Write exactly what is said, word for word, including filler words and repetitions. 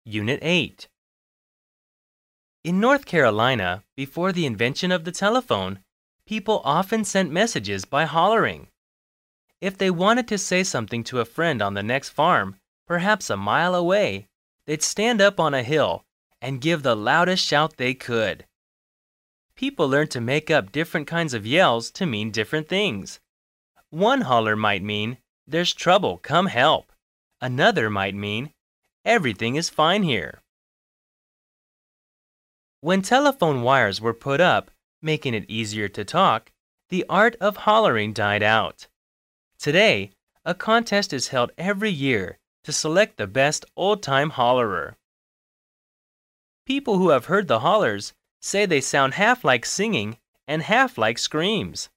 Unit eight. In North Carolina, before the invention of the telephone, people often sent messages by hollering. If they wanted to say something to a friend on the next farm, perhaps a mile away, they'd stand up on a hill and give the loudest shout they could. People learned to make up different kinds of yells to mean different things. One holler might mean, "There's trouble, come help." Another might mean, "Everything is fine here." When telephone wires were put up, making it easier to talk, the art of hollering died out. Today, a contest is held every year to select the best old-time hollerer. People who have heard the hollers say they sound half like singing and half like screams.